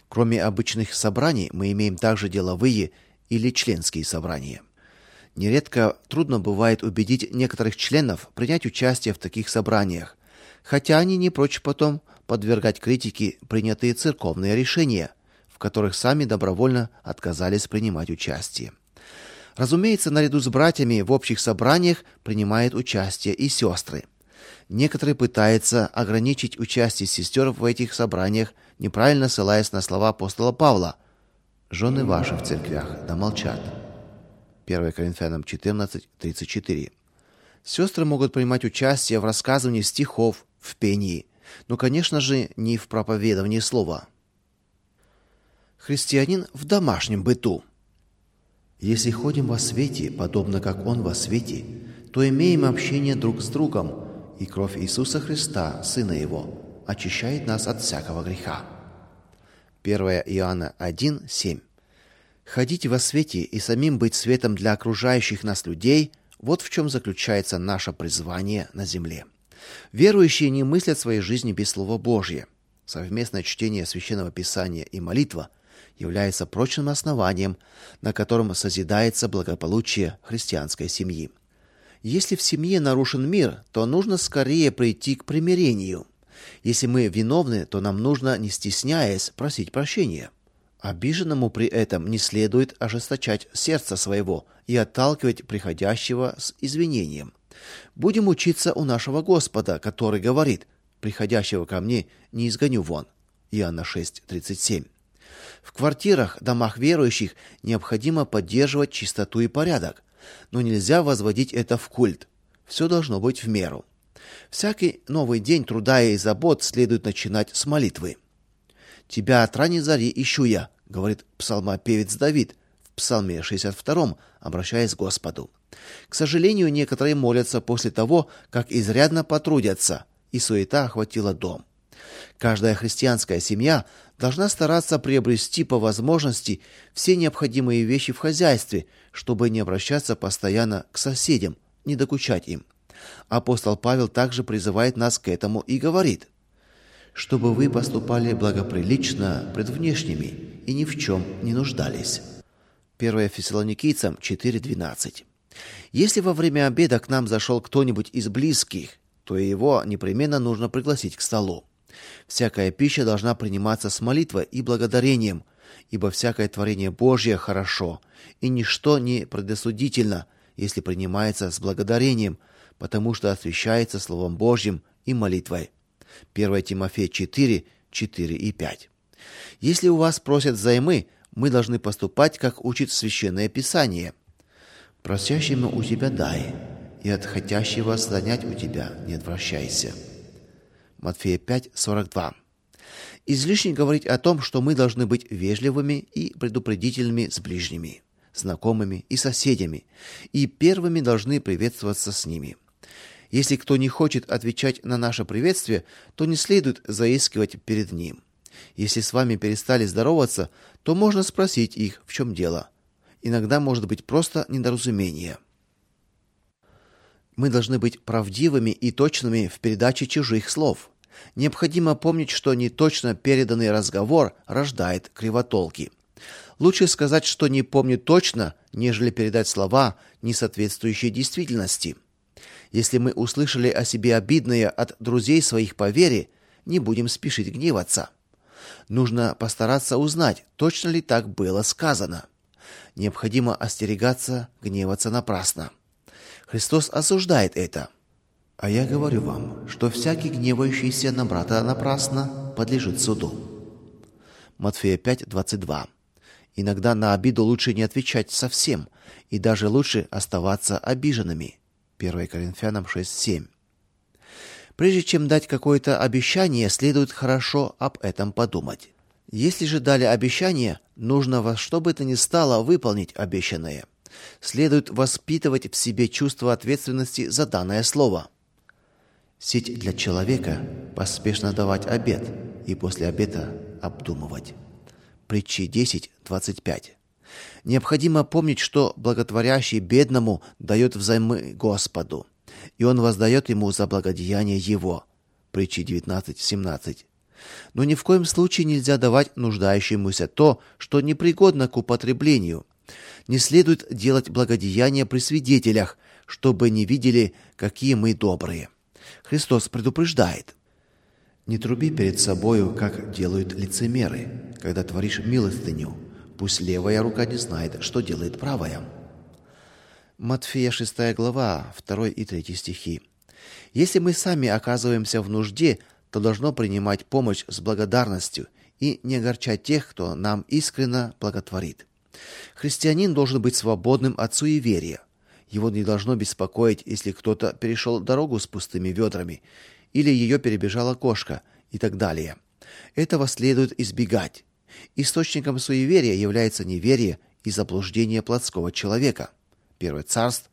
Кроме обычных собраний, мы имеем также деловые или членские собрания. Нередко трудно бывает убедить некоторых членов принять участие в таких собраниях, хотя они не прочь потом подвергать критике принятые церковные решения, в которых сами добровольно отказались принимать участие. Разумеется, наряду с братьями в общих собраниях принимают участие и сестры. Некоторые пытаются ограничить участие сестер в этих собраниях, неправильно ссылаясь на слова апостола Павла: «Жены ваши в церквях да молчат». 1 Коринфянам 14:34. Сестры могут принимать участие в рассказывании стихов, в пении, но, конечно же, не в проповедовании слова. Христианин в домашнем быту. Если ходим во свете, подобно как Он во свете, то имеем общение друг с другом, и кровь Иисуса Христа, Сына Его, очищает нас от всякого греха. 1 Иоанна 1:7. Ходить во свете и самим быть светом для окружающих нас людей – вот в чем заключается наше призвание на земле. Верующие не мыслят своей жизни без Слова Божия. Совместное чтение Священного Писания и молитва является прочным основанием, на котором созидается благополучие христианской семьи. Если в семье нарушен мир, то нужно скорее прийти к примирению. Если мы виновны, то нам нужно, не стесняясь, просить прощения. Обиженному при этом не следует ожесточать сердце своего и отталкивать приходящего с извинением. Будем учиться у нашего Господа, который говорит: «Приходящего ко мне не изгоню вон». Иоанна 6:37. В квартирах, домах верующих необходимо поддерживать чистоту и порядок, но нельзя возводить это в культ. Все должно быть в меру. Всякий новый день труда и забот следует начинать с молитвы. «Тебя от ранней зари ищу я», — говорит псалмопевец Давид в Псалме 62, обращаясь к Господу. К сожалению, некоторые молятся после того, как изрядно потрудятся, и суета охватила дом. Каждая христианская семья должна стараться приобрести по возможности все необходимые вещи в хозяйстве, чтобы не обращаться постоянно к соседям, не докучать им. Апостол Павел также призывает нас к этому и говорит: «Чтобы вы поступали благоприлично пред внешними и ни в чем не нуждались». 1 Фессалоникийцам 4:12. Если во время обеда к нам зашел кто-нибудь из близких, то его непременно нужно пригласить к столу. Всякая пища должна приниматься с молитвой и благодарением, ибо всякое творение Божье хорошо, и ничто не предосудительно, если принимается с благодарением, потому что освящается Словом Божьим и молитвой. 1 Тимофея 4:4 и 5. Если у вас просят взаймы, мы должны поступать, как учит Священное Писание. «Просящему у тебя дай, и от хотящего занять у тебя не отвращайся». Матфея 5:42. Излишне говорить о том, что мы должны быть вежливыми и предупредительными с ближними, знакомыми и соседями, и первыми должны приветствоваться с ними. Если кто не хочет отвечать на наше приветствие, то не следует заискивать перед ним. Если с вами перестали здороваться, то можно спросить их, в чем дело. Иногда может быть просто недоразумение. Мы должны быть правдивыми и точными в передаче чужих слов. Необходимо помнить, что неточно переданный разговор рождает кривотолки. Лучше сказать, что не помню точно, нежели передать слова, не соответствующие действительности. Если мы услышали о себе обидное от друзей своих по вере, не будем спешить гневаться. Нужно постараться узнать, точно ли так было сказано. Необходимо остерегаться гневаться напрасно. Христос осуждает это. «А я говорю вам, что всякий гневающийся на брата напрасно подлежит суду». Матфея 5:22. Иногда на обиду лучше не отвечать совсем, и даже лучше оставаться обиженными. 1 Коринфянам 6:7. Прежде чем дать какое-то обещание, следует хорошо об этом подумать. Если же дали обещание, нужно во что бы то ни стало выполнить обещанное. Следует воспитывать в себе чувство ответственности за данное слово. Сеть для человека – поспешно давать обет и после обета обдумывать. Притчи 10:25. Необходимо помнить, что благотворящий бедному дает взаймы Господу, и он воздает ему за благодеяние его. Притчи 19:17. Но ни в коем случае нельзя давать нуждающемуся то, что непригодно к употреблению. Не следует делать благодеяния при свидетелях, чтобы не видели, какие мы добрые. Христос предупреждает: «Не труби перед собою, как делают лицемеры, когда творишь милостыню. Пусть левая рука не знает, что делает правая». Матфея 6 глава, 2 и 3 стихи. Если мы сами оказываемся в нужде, то должно принимать помощь с благодарностью и не огорчать тех, кто нам искренне благотворит. Христианин должен быть свободным от суеверия. Его не должно беспокоить, если кто-то перешел дорогу с пустыми ведрами, или ее перебежала кошка и так далее. Этого следует избегать. Источником суеверия является неверие и заблуждение плотского человека. 1 Царств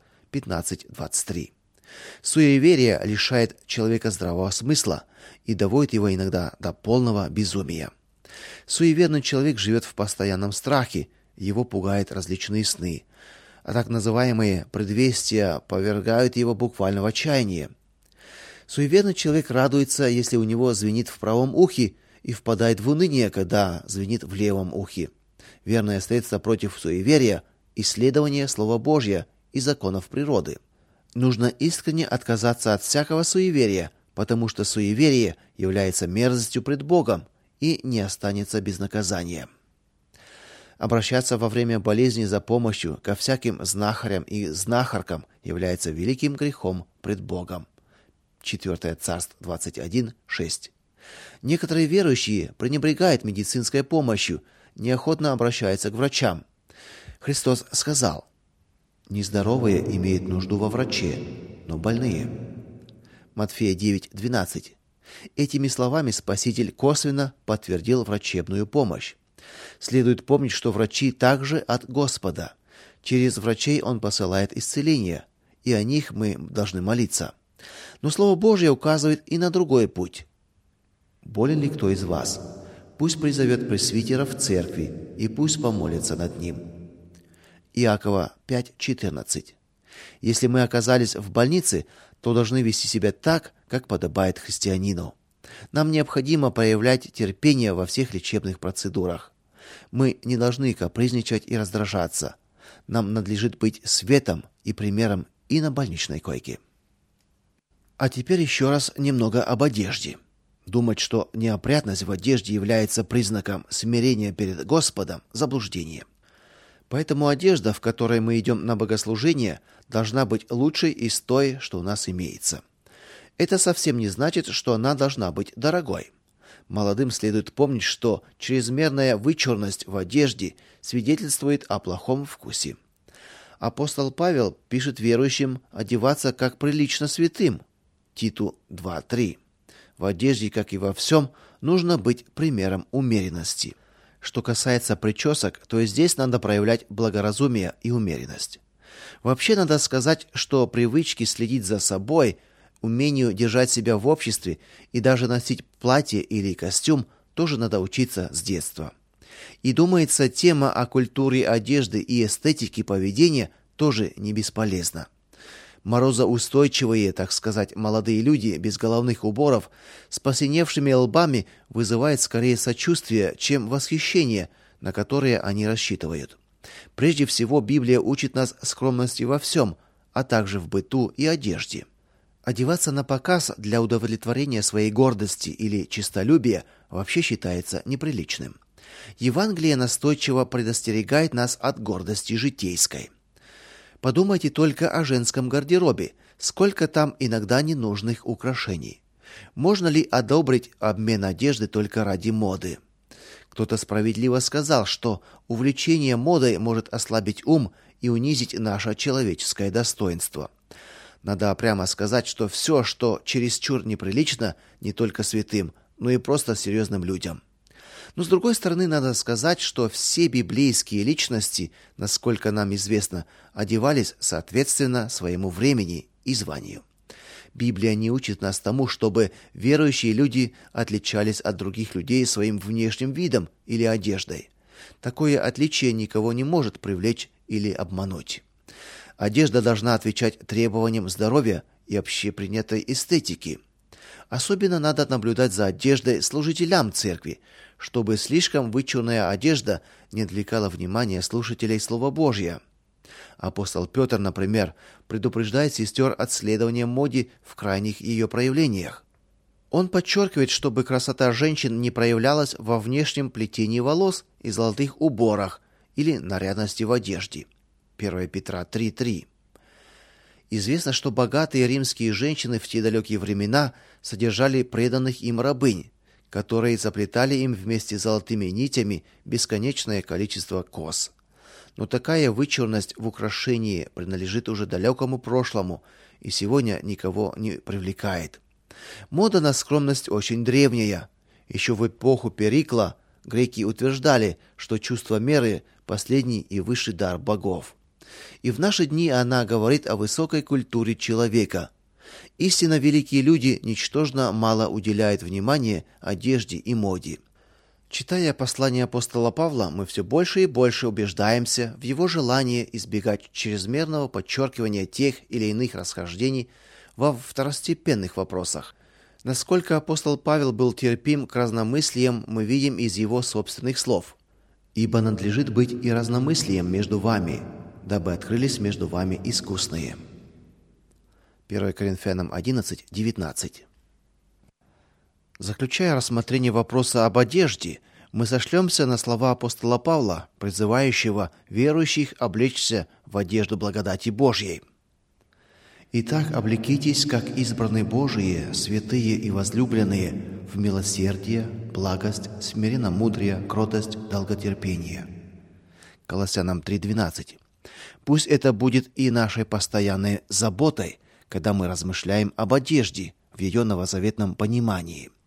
15:23. Суеверие лишает человека здравого смысла и доводит его иногда до полного безумия. Суеверный человек живет в постоянном страхе, его пугают различные сны, а так называемые предвестия повергают его буквально в отчаяние. Суеверный человек радуется, если у него звенит в правом ухе, и впадает в уныние, когда звенит в левом ухе. Верное средство против суеверия – исследование Слова Божьего и законов природы. Нужно искренне отказаться от всякого суеверия, потому что суеверие является мерзостью пред Богом и не останется без наказания. Обращаться во время болезни за помощью ко всяким знахарям и знахаркам является великим грехом пред Богом. 4 Царств 21:6. Некоторые верующие пренебрегают медицинской помощью, неохотно обращаются к врачам. Христос сказал: «Нездоровые имеют нужду во враче, но больные». Матфея 9:12. Этими словами Спаситель косвенно подтвердил врачебную помощь. Следует помнить, что врачи также от Господа. Через врачей Он посылает исцеление, и о них мы должны молиться. Но Слово Божье указывает и на другой путь. «Болен ли кто из вас? Пусть призовет пресвитера в церкви, и пусть помолится над ним». Иакова 5:14. Если мы оказались в больнице, то должны вести себя так, как подобает христианину. Нам необходимо проявлять терпение во всех лечебных процедурах. Мы не должны капризничать и раздражаться. Нам надлежит быть светом и примером и на больничной койке. А теперь еще раз немного об одежде. Думать, что неопрятность в одежде является признаком смирения перед Господом – заблуждение. Поэтому одежда, в которой мы идем на богослужение, должна быть лучшей из той, что у нас имеется. Это совсем не значит, что она должна быть дорогой. Молодым следует помнить, что чрезмерная вычурность в одежде свидетельствует о плохом вкусе. Апостол Павел пишет верующим одеваться как прилично святым. Титу 2:3. В одежде, как и во всем, нужно быть примером умеренности. Что касается причесок, то здесь надо проявлять благоразумие и умеренность. Вообще надо сказать, что привычки следить за собой, умению держать себя в обществе и даже носить платье или костюм тоже надо учиться с детства. И думается, тема о культуре одежды и эстетике поведения тоже не бесполезна. Морозоустойчивые, так сказать, молодые люди без головных уборов с посиневшими лбами вызывают скорее сочувствие, чем восхищение, на которое они рассчитывают. Прежде всего, Библия учит нас скромности во всем, а также в быту и одежде. Одеваться на показ для удовлетворения своей гордости или честолюбия вообще считается неприличным. Евангелие настойчиво предостерегает нас от гордости житейской. Подумайте только о женском гардеробе, сколько там иногда ненужных украшений. Можно ли одобрить обмен одежды только ради моды? Кто-то справедливо сказал, что увлечение модой может ослабить ум и унизить наше человеческое достоинство. Надо прямо сказать, что все, что чересчур неприлично, не только святым, но и просто серьезным людям. Но с другой стороны, надо сказать, что все библейские личности, насколько нам известно, одевались соответственно своему времени и званию. Библия не учит нас тому, чтобы верующие люди отличались от других людей своим внешним видом или одеждой. Такое отличие никого не может привлечь или обмануть. Одежда должна отвечать требованиям здоровья и общепринятой эстетики. Особенно надо наблюдать за одеждой служителям церкви, чтобы слишком вычурная одежда не отвлекала внимание слушателей Слова Божьего. Апостол Петр, например, предупреждает сестер от следования моде в крайних ее проявлениях. Он подчеркивает, чтобы красота женщин не проявлялась во внешнем плетении волос и золотых уборах или нарядности в одежде. 1 Петра 3:3. Известно, что богатые римские женщины в те далекие времена содержали преданных им рабынь, которые заплетали им вместе с золотыми нитями бесконечное количество кос. Но такая вычурность в украшении принадлежит уже далекому прошлому и сегодня никого не привлекает. Мода на скромность очень древняя. Еще в эпоху Перикла греки утверждали, что чувство меры – последний и высший дар богов. И в наши дни она говорит о высокой культуре человека. Истинно великие люди ничтожно мало уделяют внимания одежде и моде. Читая послание апостола Павла, мы все больше и больше убеждаемся в его желании избегать чрезмерного подчеркивания тех или иных расхождений во второстепенных вопросах. Насколько апостол Павел был терпим к разномыслиям, мы видим из его собственных слов. «Ибо надлежит быть и разномыслием между вами, дабы открылись между вами искусные». 1 Коринфянам 11:19. Заключая рассмотрение вопроса об одежде, мы сошлемся на слова апостола Павла, призывающего верующих облечься в одежду благодати Божьей. «Итак, облекитесь, как избранные Божии, святые и возлюбленные, в милосердие, благость, смиренномудрие, кротость, долготерпение». Колоссянам 3:12. Пусть это будет и нашей постоянной заботой, когда мы размышляем об одежде в ее новозаветном понимании.